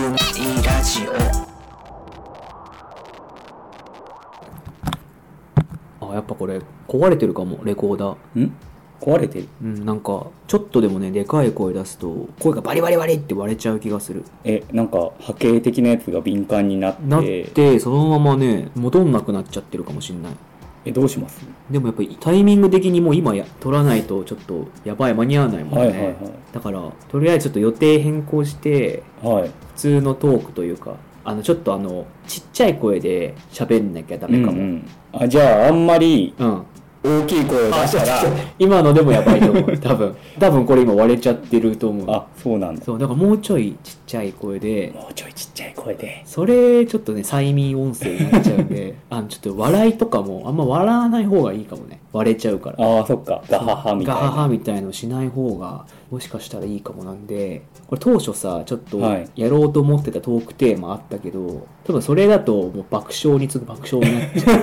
いラジオ。やっぱこれ壊れてるかも、レコーダー。 壊れてる？ なんかちょっとでもね、でかい声出すと声がバリバリバリって割れちゃう気がする。 なんか波形的なやつが敏感になってそのままね戻んなくなっちゃってるかもしんない。 どうします？ でもやっぱりタイミング的にもう今取らないとちょっとやばい、間に合わないもんね。だからとりあえずちょっと予定変更して、普通のトークというかちょっとちっちゃい声で喋んなきゃダメかも。 じゃああんまり大きい声を出したら今のでもやばいと思う。多分これ今割れちゃってると思う。 そうなんだ。 そうだからもうちょいちっちゃい声で、それちょっとね催眠音声になっちゃうんでちょっと笑いとかもあんま笑わない方がいいかもね。割れちゃうから。 そっか。ガハハみたいな。 ガハハみたいのしない方がもしかしたらいいかもなんで、これ当初さちょっとやろうと思ってたトークテーマあったけど、多分それだともう爆笑に次ぐ爆笑になっち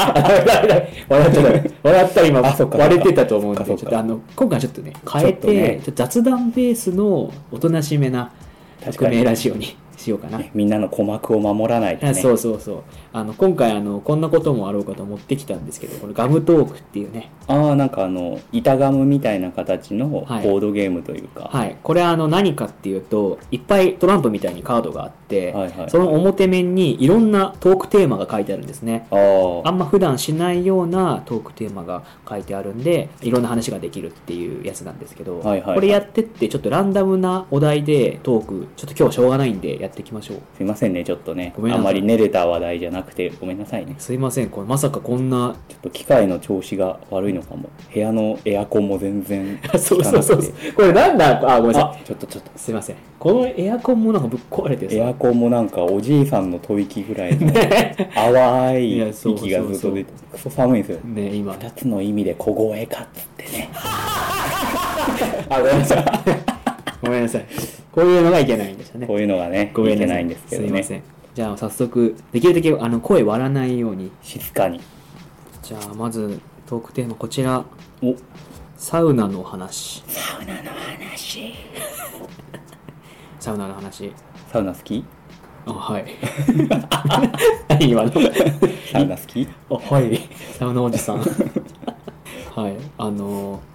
ゃう。笑ったら今割れてたと思うんで、ちょっと今回ちょっとね変えて、ちょっと雑談ベースのおとなしめな匿名ラジオにしようかな。 みんなの鼓膜を守らないとね。 そう今回こんなこともあろうかと持ってきたんですけど、このガムトークっていうね、 なんか板ガムみたいな形のボードゲームというか、 これ何かっていうと、いっぱいトランプみたいにカードがあって、その表面にいろんなトークテーマが書いてあるんですね。あんま普段しないようなトークテーマが書いてあるんで、いろんな話ができるっていうやつなんですけど、これやってってちょっとランダムなお題でトークちょっと今日はしょうがないんでやっていきましょう。 すいませんね、ちょっとね、あんまり練れた話題じゃなくてごめんなさいね。 すいません、まさかこんなちょっと機械の調子が悪いのかも。部屋のエアコンも全然そうこれなんだ、ごめんなさい。 ちょっとすいません、このエアコンもなんかぶっ壊れてエアコンもなんかおじいさんの吐息ぐらいの淡い息がずっと出て、クソ寒いんですよね。今 2つの意味で小声かっつってねごめんなさいごめんなさい、こういうのがいけないんでしたね。 こういうのがね、いけないんですけどね。 すいません。じゃあ早速できるだけ声割らないように静かに。 じゃあまずトークテーマこちら。サウナの話。 サウナの話サウナの話。 サウナ好き？ はい何今のサウナ好き？ はい、サウナおじさんはい、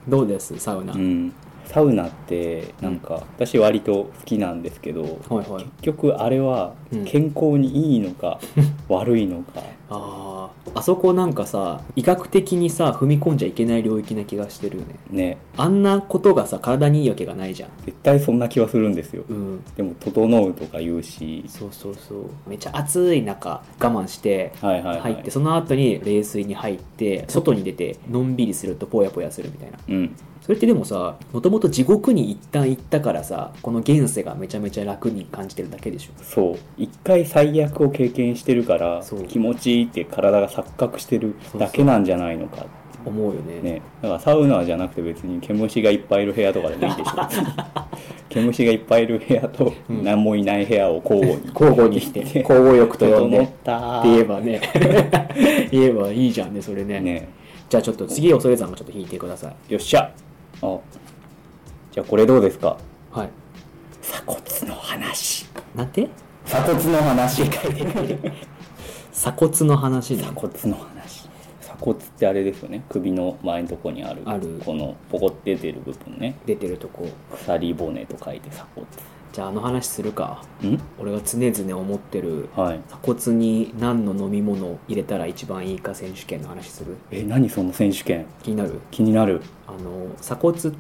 どうですサウナ？ サウナってなんか私割と好きなんですけど、結局あれは健康にいいのか悪いのか。 あそこなんかさ、医学的にさ踏み込んじゃいけない領域な気がしてるよね。あんなことがさ体にいいわけがないじゃん。 絶対そんな気はするんですよ。でも整うとか言うし。 そうめっちゃ暑い中我慢して入って、その後に冷水に入って外に出てのんびりするとポヤポヤするみたいな。それってでもさ、もともと地獄に一旦行ったからさ、この現世がめちゃめちゃ楽に感じてるだけでしょ。 そう、一回最悪を経験してるから気持ちいいって体が錯覚してるだけなんじゃないのかって思うよね。 だからサウナじゃなくて別に毛虫がいっぱいいる部屋とかでもいいでしょ毛虫がいっぱいいる部屋と何もいない部屋を交互にして交互浴と呼んでって整言えばね言えばいいじゃんね、それね。じゃあちょっと次恐山がちょっと引いてください。 よっしゃ。じゃあこれどうですか？ はい。 鎖骨の話。 なんて？ 鎖骨の話。 鎖骨の話ね。 鎖骨の話。鎖骨ってあれですよね。首の前のとこにあるこのポコって出てる部分ね。 出てるとこ。 鎖骨と書いて鎖骨。 じゃあ話するか。俺が常々思ってる、 鎖骨に何の飲み物入れたら一番いいか選手権の話する？ 何その選手権？ 気になる？ 気になる。 鎖骨って、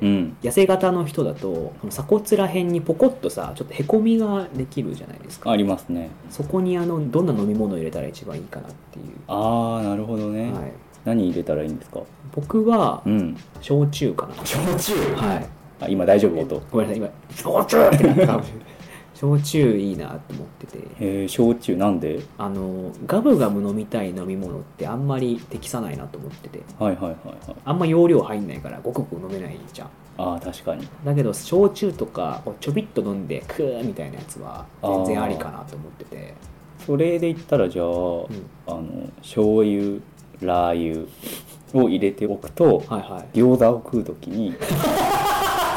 痩せ型の人だと鎖骨らへんにポコッとさちょっとへこみができるじゃないですか。 ありますね。 そこにどんな飲み物を入れたら一番いいかなっていう。 なるほどね。何入れたらいいんですか？ 僕は、焼酎かな。 焼酎？ はい。 今大丈夫？音ごめんなさい、今焼酎ってなったかもしれない焼酎いいなと思ってて。 焼酎なんで？ ガブガブ飲みたい飲み物ってあんまり適さないなと思ってて。あんま容量入んないからごくごく飲めないじゃん。 確かに。 だけど焼酎とかちょびっと飲んでクーみたいなやつは全然ありかなと思ってて。 それで言ったらじゃあ、醤油ラー油を入れておくと、餃子を食うときに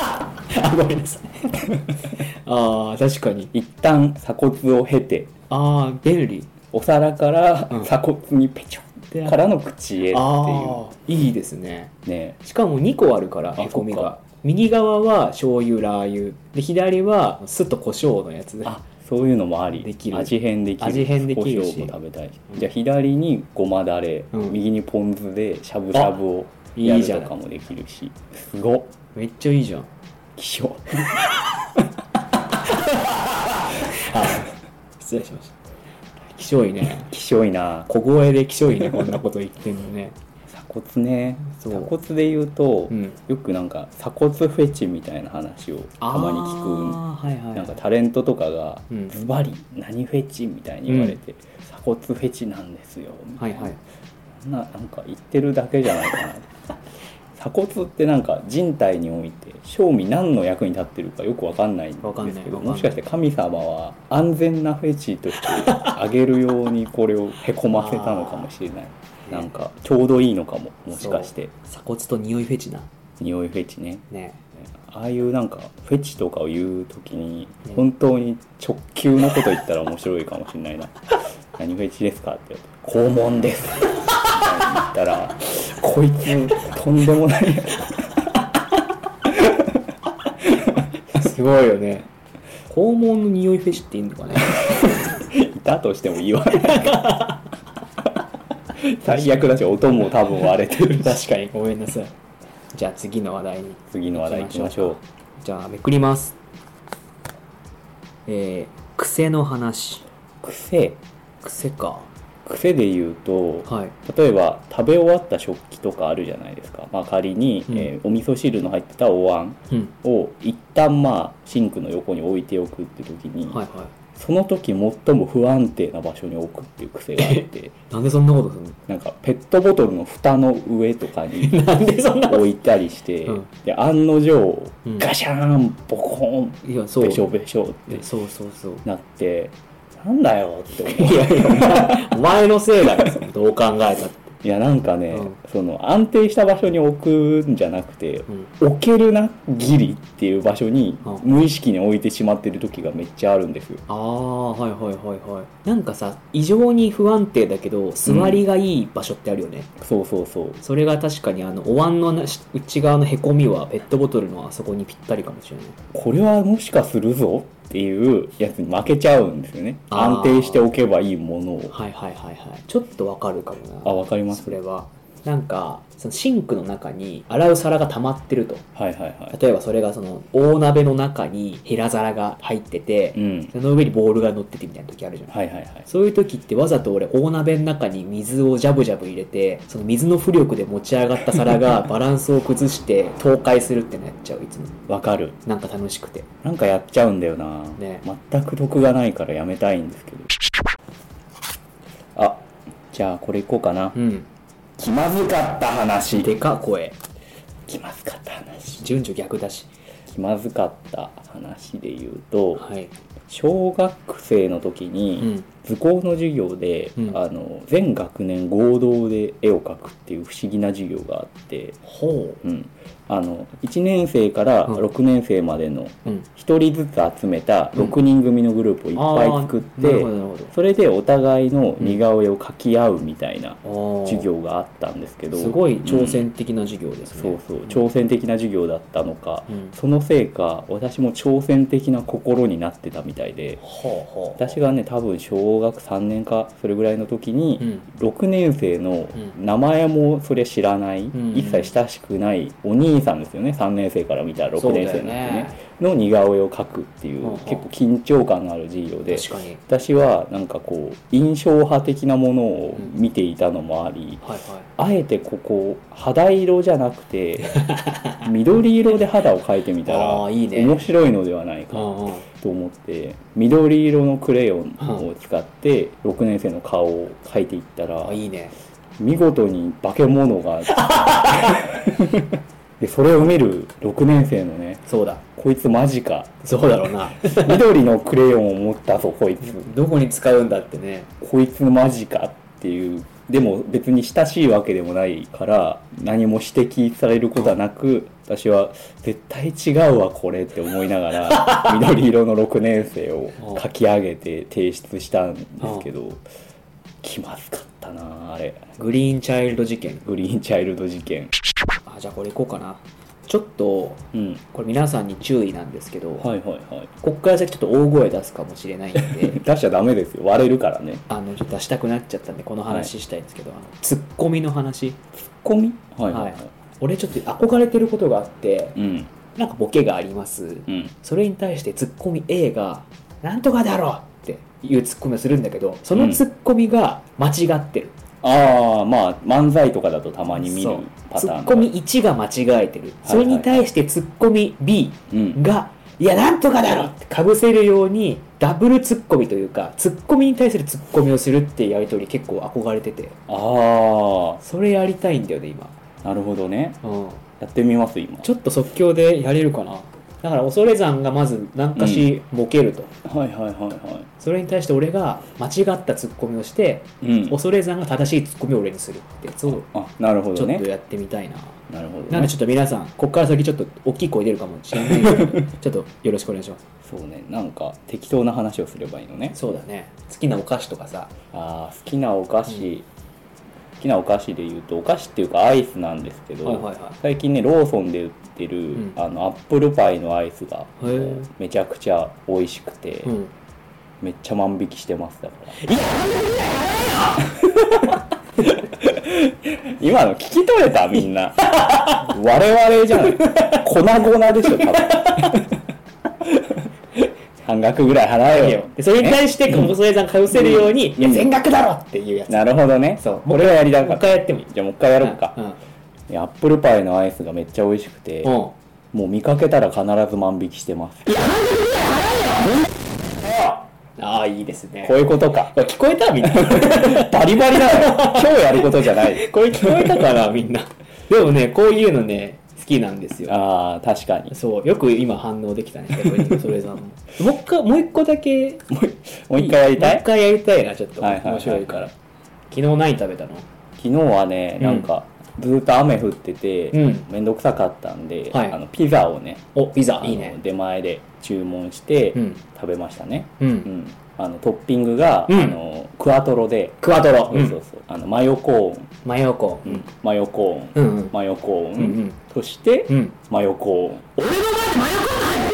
ごめんなさいああ確かに一旦鎖骨を経て、 ああ便利、 お皿から鎖骨にペチョってからの口へっていう、 いいですね。 ね、 しかも2個あるからへこみが、右側は醤油ラー油で、左は酢と胡椒のやつで、 そういうのもあり、 できる、 味変できる、 味変できるし、胡椒も食べたい、じゃあ左にごまだれ、右にポン酢でしゃぶしゃぶをやるとかもできるし、すごっ、 めっちゃいいじゃん。 希少失礼しました。希少いね。 希少いな。 小声で希少いね、こんなこと言ってんのね。 鎖骨ね。鎖骨で言うと、よくなんか鎖骨フェチみたいな話をたまに聞く。なんかタレントとかがズバリ何フェチみたいに言われて、鎖骨フェチなんですよみたいな。なんか言ってるだけじゃないかな。鎖骨ってなんか人体において正味何の役に立ってるかよく分かんないんですけど、もしかして神様は安全なフェチとしてあげるようにこれをへこませたのかもしれない。なんかちょうどいいのかも、もしかして。 鎖骨と匂いフェチな。 匂いフェチね。ああいうなんかフェチとかを言うときに本当に直球なこと言ったら面白いかもしれないな。何フェチですかって言われて、肛門ですみたいに言ったらこいつとんでもないすごいよね。肛門の匂いフェチっていいのかね。 いたとしても言わない最悪だし、音も多分割れてる。 確かにごめんなさい。じゃあ次の話題行きましょう。じゃあめくります。癖の話。癖か。癖で言うと、例えば食べ終わった食器とかあるじゃないですか。仮に、お味噌汁の入ってたお椀を一旦シンクの横に置いておくって時に、その時最も不安定な場所に置くっていう癖があってなんでそんなことするの？ なんかペットボトルの蓋の上とかに置いたりしてで案の定、ガシャーンボコーンべしょべしょってなってなんだよって思う。いやお前のせいだよ、どう考えたって。 いやなんかね、その安定した場所に置くんじゃなくて、置けるなギリっていう場所に無意識に置いてしまってる時がめっちゃあるんですよ。 なんかさ、異常に不安定だけど座りがいい場所ってあるよね。 そうそれが確かにお椀の内側のへこみはペットボトルのあそこにぴったりかもしれない。 これはもしかするぞっていうやつに負けちゃうんですよね。安定しておけばいいものを。 ちょっとわかるかもな。 わかります。 それはなんかそのシンクの中に洗う皿が溜まってると、例えばそれがその大鍋の中にヘラ皿が入ってて、その上にボールが乗っててみたいな時あるじゃん。そういう時ってわざと俺大鍋の中に水をジャブジャブ入れて、その水の浮力で持ち上がった皿がバランスを崩して倒壊するってのやっちゃう。いつもわかる。 なんか楽しくてなんかやっちゃうんだよな、全く得がないからやめたいんですけど。じゃあこれいこうかな。気まずかった話。 でか声。 気まずかった話。 順序逆だし。 気まずかった話で言うと、小学生の時に図工の授業で、全学年合同で絵を描くっていう不思議な授業があって、1年生から6年生までの1人ずつ集めた6人組のグループをいっぱい作って、それでお互いの似顔絵を描き合うみたいな授業があったんですけど、 すごい挑戦的な授業ですね。 挑戦的な授業だったのか、そのせいか私も挑戦的な心になってたみたいで、私がね多分小学3年かそれぐらいの時に、6年生の名前もそれ知らない、一切親しくないお兄さんですよね、3年生から見たら6年生なんでの似顔絵を描くっていう結構緊張感のある授業で、私はなんかこう印象派的なものを見ていたのもあり、あえてここ肌色じゃなくて緑色で肌を描いてみたら面白いのではないかと思って緑色のクレヨンを使って6年生の顔を描いていったら、見事に化け物がでそれを見る6年生のね、こいつマジか、 そうだろうな緑のクレヨンを持ったぞこいつ、 どこに使うんだってね、 こいつマジかっっていう、でも別に親しいわけでもないから何も指摘されることはなく、私は絶対違うわこれって思いながら緑色の6年生を書き上げて提出したんですけど、気まずかったなあれ。 グリーンチャイルド事件。 グリーンチャイルド事件。 じゃあこれいこうかな。ちょっと、これ皆さんに注意なんですけど、こっから先ちょっと大声出すかもしれないんで出しちゃダメですよ、割れるからね。 ちょっと出したくなっちゃったんでこの話したいんですけど、ツッコミの話。 ツッコミ？ 俺ちょっと憧れてることがあって、なんかボケがあります、それに対してツッコミ A がなんとかだろっていうツッコミをするんだけど、そのツッコミが間違ってる。 まあ漫才とかだとたまに見るパターン。 ツッコミ1が間違えてる。それに対してツッコミ B が、いやなんとかだろってかぶせるようにダブルツッコミというか、ツッコミに対するツッコミをするっていうやり取り結構憧れてて、それやりたいんだよね今。 なるほどね、やってみます今。 ちょっと即興でやれるかな。だから恐山がまず何かしボケると、それに対して俺が間違ったツッコミをして、恐山が正しいツッコミを俺にするってやつをなるほど、ね、 ちょっとやってみたいな。 なるほど、ね、 なのでちょっと皆さんここから先ちょっと大きい声出るかもしれないけどちょっとよろしくお願いします。 そうね、なんか適当な話をすればいいのね。 そうだね。好きなお菓子とかさ。 好きなお菓子、好きなお菓子でいうと、お菓子っていうかアイスなんですけど、最近ねローソンで売ってる、アップルパイのアイスがめちゃくちゃ美味しくて、めっちゃ万引きしてます。だから今の聞き取れたみんな我々じゃない粉々でしょ多分半額ぐらい払えよ。 それに対して小細さんかぶせるように、いや全額だろっていうやつ。 なるほどね。そう俺はやりたかった。 もう一回やってもいい。 じゃあもう一回やろうか。アップルパイのアイスがめっちゃ美味しくて、もう見かけたら必ず万引きしてます。いやいいですね。 こういうことか。 聞こえたみんなバリバリだよ。今日やることじゃない。 これ聞こえたかなみんな。でもね、こういうのね好きなんですよ。 確かに。 そう、よく今反応できたね。逆にそれさんももう一個だけもう一回やりたい。 もう一回やりたいな。ちょっと面白いから。昨日何食べたの？ 昨日はね、なんかずっと雨降っててめんどくさかったんで、ピザをね、 ピザいいね。 出前で注文して食べましたね。トッピングがクワトロで、そうマヨコーン、マヨコーン、マヨコーン、そしてマヨコーン。 俺の前でマヨコーン入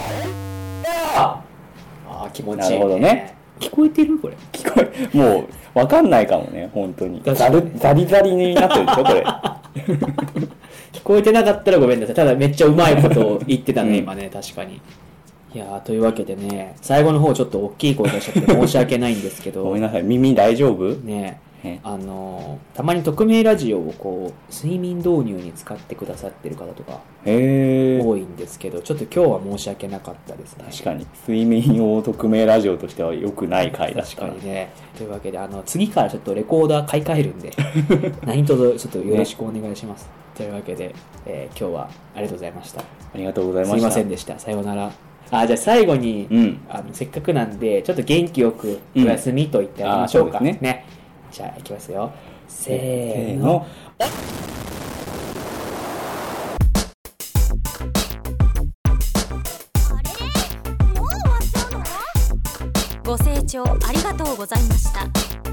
る？気持ちいい。なるほどね。聞こえてるこれ？ 聞こえ、もう分かんないかもね、本当に。ザリザリになってるでしょこれ。 聞こえてなかったらごめんなさい。ただめっちゃうまいことを言ってたね今ね。確かに。いやというわけでね、最後の方ちょっと大きい声出しちゃって申し訳ないんですけどごめんなさい、耳大丈夫？ ね、たまに匿名ラジオをこう睡眠導入に使ってくださってる方とか多いんですけど、ちょっと今日は申し訳なかったですね。 確かに睡眠用匿名ラジオとしては良くない回だった。 確かにね。というわけで次からちょっとレコーダー買い替えるんで何卒ちょっとよろしくお願いします、というわけで、今日はありがとうございました。ありがとうございました。 すいませんでした。さようなら。じゃあ最後に、せっかくなんでちょっと元気よくおやすみと言ってあげましょうか、ね。じゃあいきますよ。せーの。 ご清聴ありがとうございました。